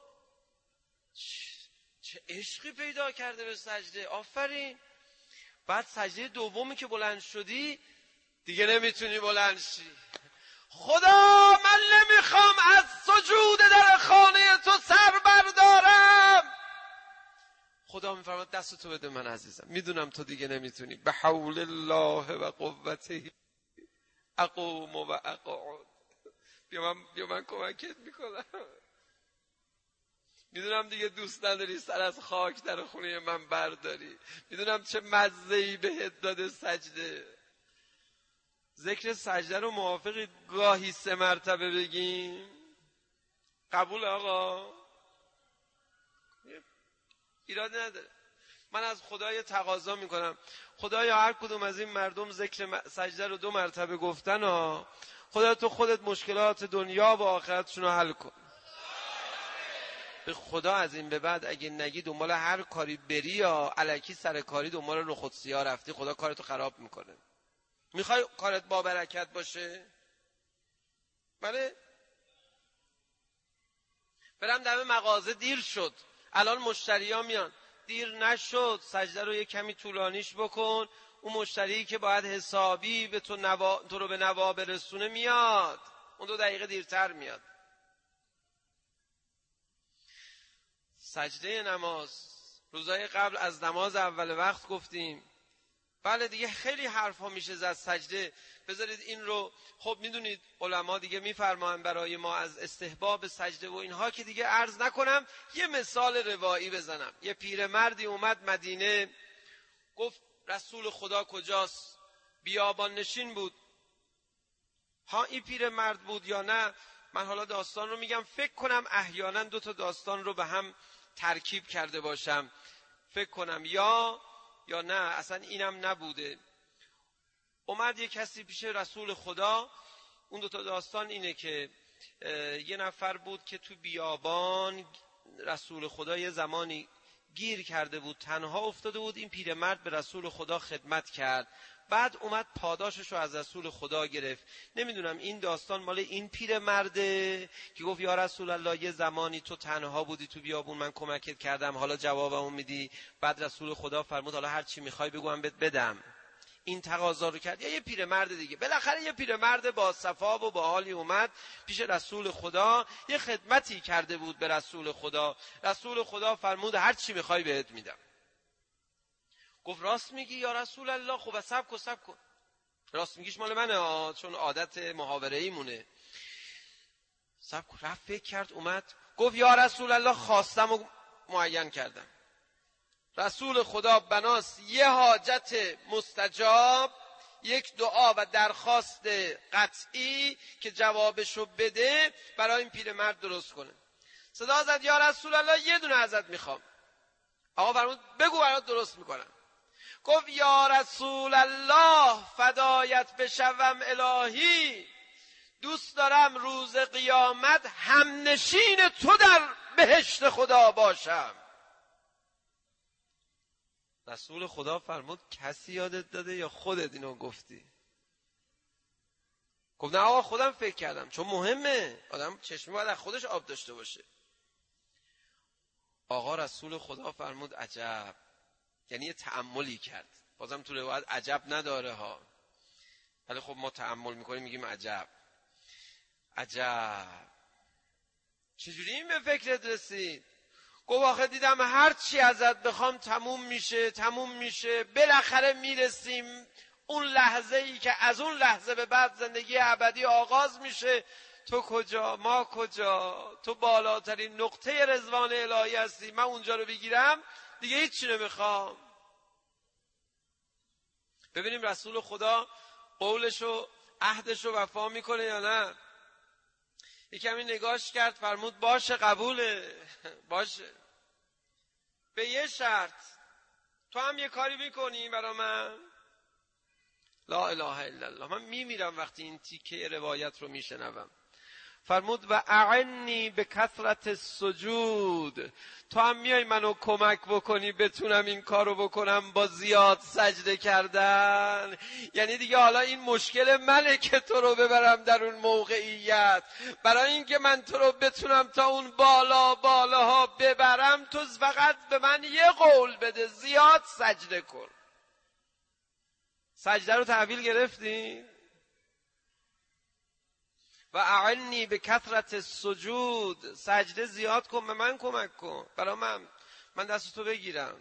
چه عشقی پیدا کرده به سجده. آفرین. بعد سجده دومی که بلند شدی دیگه نمیتونی بلند شی. خدا من نمیخوام از سجود در خانه تو سر بردارم. خدا میفرماد دستتو بده من عزیزم، میدونم تو دیگه نمیتونی. به حول الله و قوته اقوم و اقعد. بیا من کمکت میکنم. میدونم دیگه دوست نداری سر از خاک در خونه من برداری. میدونم چه مزه‌ای بهت داده سجده. ذکر سجده رو موافقید گاهی 3 مرتبه بگیم؟ قبول آقا؟ ایراد نداره. من از خدای تقاضا میکنم خدایا هر کدوم از این مردم ذکر سجده رو 2 مرتبه گفتن ها، خدا تو خودت مشکلات دنیا و آخرتشون رو حل کن. به خدا از این به بعد اگه نگی دنبال هر کاری بری یا الکی سر کاری دنبال نخود سیاه رفتی، خدا کارتو خراب میکنه. میخوای کارت با برکت باشه؟ بله. برم دم مغازه دیر شد، الان مشتریا میان. دیر نشد، سجده رو یه کمی طولانیش بکن. اون مشتری که باید حسابی به تو رو به نوا برسونه میاد، اون 2 دقیقه دیرتر میاد. سجده نماز روزای قبل از نماز اول وقت گفتیم. بله دیگه خیلی حرفا میشه زد سجده. بذارید این رو، خب میدونید علما دیگه میفرمایند برای ما از استحباب سجده و اینها که دیگه عرض نکنم. یه مثال روایی بزنم. یه پیرمردی اومد مدینه، گفت رسول خدا کجاست؟ بیابان نشین بود. ها این پیرمرد بود یا نه؟ من حالا داستان رو میگم، فکر کنم احیانا 2 داستان رو به هم ترکیب کرده باشم، فکر کنم یا نه اصلا اینم نبوده. اومد یه کسی پیش رسول خدا. اون 2 داستان اینه که یه نفر بود که تو بیابان رسول خدا یه زمانی گیر کرده بود، تنها افتاده بود. این پیرمرد به رسول خدا خدمت کرد، بعد اومد پاداشش رو از رسول خدا گرفت. نمیدونم این داستان مال این پیرمرده که گفت یا رسول الله یه زمانی تو تنها بودی تو بیابون، من کمکت کردم، حالا جوابمو میدی؟ بعد رسول خدا فرمود حالا هر چی میخوای بگو من بهت بدم. این تقاضا رو کرد. یا یه پیرمرد دیگه، بالاخره یه پیرمرد با صفا و با حالی اومد پیش رسول خدا، یه خدمتی کرده بود به رسول خدا. رسول خدا فرمود هر چی میخوای بهت میدم. گفت راست میگی یا رسول الله؟ خب صبر کن. راست میگیش مال منه، چون عادت محاوره‌ای مونه. صبر کن. رفت فکر کرد، اومد گفت یا رسول الله خواستم و معین کردم. رسول خدا بناس یه حاجت مستجاب، یک دعا و درخواست قطعی که جوابشو بده برای این پیرمرد درست کنه. صدا زد یا رسول الله یه دونه ازت میخوام. آقا فرمود بگو برات درست میکنم. گفت یا رسول الله فدایت بشوم الهی، دوست دارم روز قیامت همنشین تو در بهشت خدا باشم. رسول خدا فرمود کسی یادت داده یا خودت اینو گفتی؟ گفت نه آقا خودم فکر کردم، چون مهمه، آدم چشمی باید از خودش آب داشته باشه. آقا رسول خدا فرمود عجب. یعنی یه تأملی کرد. بازم تو روایت عجب نداره ها، ولی خب ما تأمل میکنیم میگیم عجب. چجوری این به فکرت رسید؟ گفت آخه دیدم هر چی ازت بخوام تموم میشه، بالاخره میرسیم اون لحظه ای که از اون لحظه به بعد زندگی ابدی آغاز میشه. تو کجا ما کجا؟ تو بالاترین نقطه رضوان الهی هستی، من اونجا رو بگیرم دیگه هیچ نمیخوام. ببینیم رسول خدا قولشو عهدشو وفا میکنه یا نه. یکمی نگاش کرد، فرمود باشه قبوله، باشه، به یه شرط، تو هم یه کاری میکنی برا من؟ لا اله الا الله. من میمیرم وقتی این تیکه روایت رو میشنوم. فرمود و اعنی به کثرت السجود، تو هم میای منو کمک بکنی بتونم این کارو بکنم با زیاد سجده کردن. یعنی دیگه حالا این مشکل منه که تو رو ببرم در اون موقعیت. برای اینکه من تو رو بتونم تا اون بالاها ببرم، تو فقط به من یه قول بده، زیاد سجده کن. سجده رو تحویل گرفتین؟ و اعنی به کثرت السجود، سجده زیاد کن، به من کمک کن، برای من دست تو بگیرم.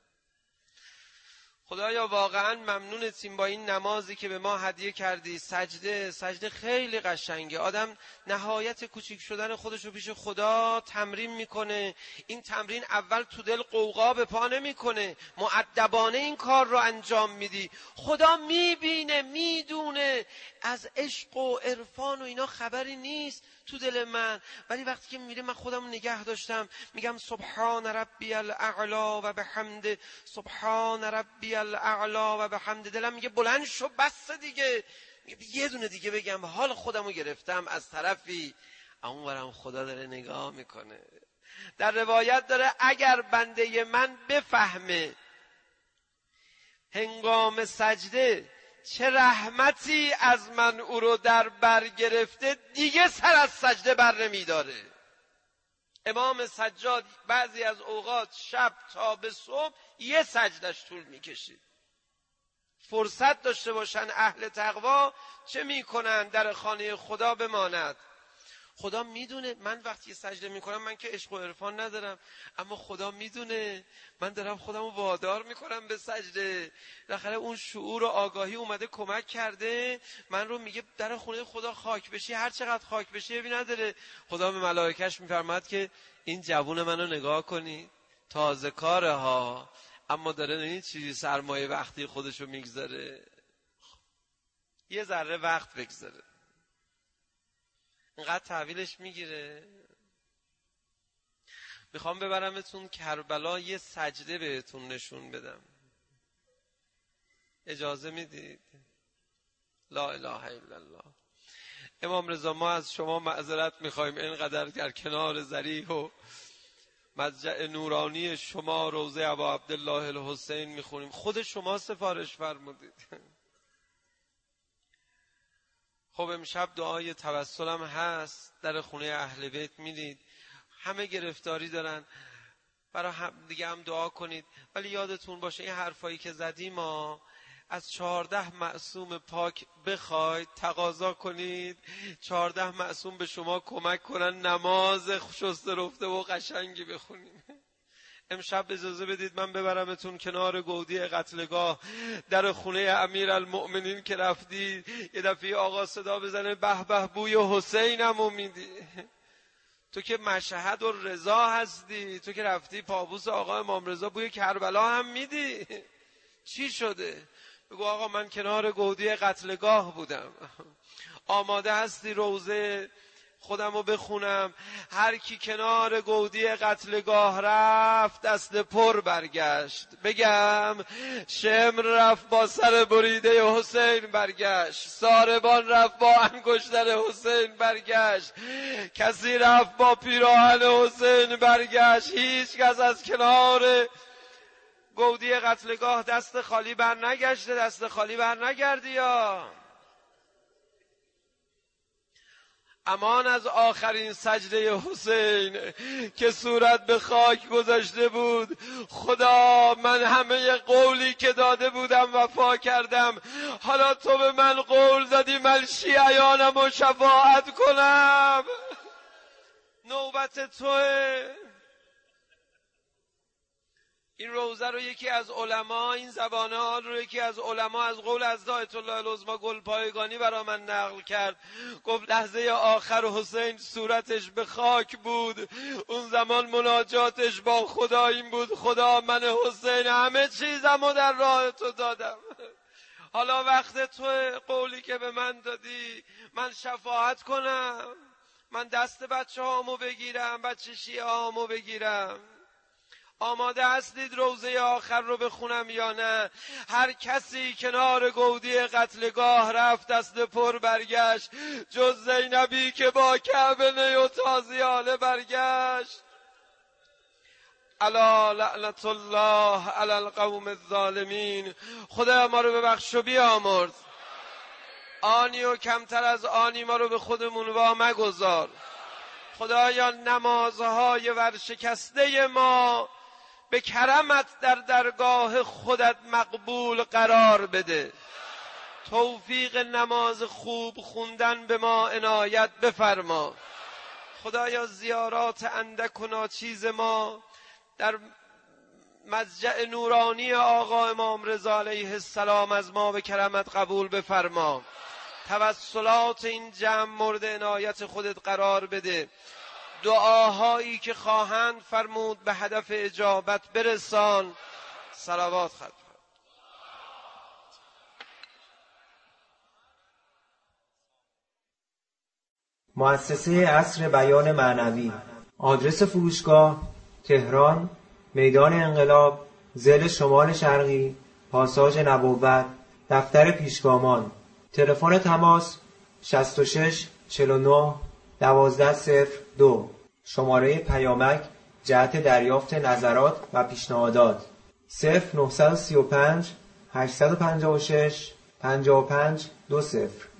خدایا واقعا ممنونتیم با این نمازی که به ما هدیه کردی. سجده خیلی قشنگه. آدم نهایت کوچیک شدن خودش رو پیش خدا تمرین میکنه. این تمرین اول تو دل قوقا به پا نمیکنه، مؤدبانه این کار رو انجام میدی. خدا میبینه، میدونه از عشق و عرفان و اینا خبری نیست تو دل من، ولی وقتی که میره من خودم نگه داشتم، میگم سبحان ربی الاعلا و بحمد، سبحان ربی الاعلا و بحمد، دلم میگه بلند شو بس دیگه، یه دونه دیگه بگم، حال خودمو گرفتم از طرفی، اونورم خدا داره نگاه میکنه. در روایت داره اگر بنده من بفهمه هنگام سجده چه رحمتی از من او رو در بر گرفته، دیگه سر از سجده بر نمیداره. امام سجاد بعضی از اوقات شب تا به صبح یه سجدش طول میکشید. فرصت داشته باشن اهل تقوا چه میکنن؟ در خانه خدا بماند. خدا میدونه من وقتی سجده میکنم، من که عشق و عرفان ندارم، اما خدا میدونه من دارم خودمو وادار میکنم به سجده. بالاخره اون شعور و آگاهی اومده کمک کرده من رو، میگه در خونه خدا خاک بشی، هر چقدر خاک بشی ابی نداره. خدا به ملائکش میفرماد که این جوون منو نگاه کنی، تازه کاره ها، اما داره این چیزی سرمایه وقتی خودشو میگذاره، یه ذره وقت بگذاره اینقدر تحویلش میگیره. میخوام ببرمتون کربلا، یه سجده بهتون نشون بدم، اجازه میدید؟ لا اله الا الله. امام رضا ما از شما معذرت میخوایم، اینقدر در کنار ذریح و مضجع نورانی شما روضه ابا عبدالله الحسین میخونیم. خود شما سفارش فرمودید. خب امشب دعای توسلم هست، در خونه اهل بیت میدید، همه گرفتاری دارن، برای هم دیگه هم دعا کنید. ولی یادتون باشه این حرفایی که زدیم از 14 معصوم پاک بخواید، تقاضا کنید 14 معصوم به شما کمک کنن نماز شسته رفته و قشنگی بخونیم. امشب اجازه بدید من ببرمتون کنار گودی قتلگاه، در خونه امیرالمؤمنین که رفتی یه دفعه آقا صدا بزنه به به بوی حسینمو میدی. تو که مشهد و رضا هستی، تو که رفتی پابوس آقا امام رضا بوی کربلا هم میدی. چی شده؟ بگو آقا من کنار گودی قتلگاه بودم. آماده هستی روضه خودمو بخونم؟ هر کی کنار گودی قتلگاه رفت دست پر برگشت. بگم شمر رفت با سر بریده حسین برگشت، ساربان رفت با انگشتر حسین برگشت، کسی رفت با پیراهن حسین برگشت. هیچ کس از کنار گودی قتلگاه دست خالی بر نگشته. دست خالی بر نگردی یا امان از آخرین سجده حسین که صورت به خاک گذاشته بود. خدا من همه قولی که داده بودم وفا کردم، حالا تو به من قول دادی من شیعیانم و شفاعت کنم. نوبت توه. این روزه رو یکی از علما، این زبانه ها رو یکی از علما از قول از آیت الله العظمی گلپایگانی برا من نقل کرد. گفت لحظه آخر حسین صورتش به خاک بود، اون زمان مناجاتش با خدا این بود: خدا من حسین همه چیزمو در راه تو دادم، حالا وقت تو، قولی که به من دادی من شفاعت کنم، من دست بچه هامو بگیرم، بچه شیعه هامو بگیرم. آماده هستید روزه آخر رو بخونم یا نه؟ هر کسی کنار گودی قتلگاه رفت دست پر برگشت، جز زینبی که با کعبه نی و تازیانه برگشت. الا لعنت الله علی القوم الظالمین. خدا ما رو ببخش و بیامرز. آنی و کمتر از آنی ما رو به خودمون وا مگذار. خدایا نمازهای ورشکسته ما به کرمت در درگاه خودت مقبول قرار بده. توفیق نماز خوب خوندن به ما عنایت بفرما. خدایا زیارات اندک و ناچیز ما در مضجع نورانی آقا امام رضا علیه السلام از ما به کرمت قبول بفرما. توسلات این جمع مورد عنایت خودت قرار بده. دعاهایی که خواهند فرمود به هدف اجابت برسان. صلوات خط. مؤسسه عصر بیان معنوی. آدرس فروشگاه: تهران، میدان انقلاب، ضلع شمال شرقی، پاساژ نبوت، دفتر پیشگامان. تلفن تماس 66 49 1202. شماره پیامک جهت دریافت نظرات و پیشنهادات 0935 856 5520.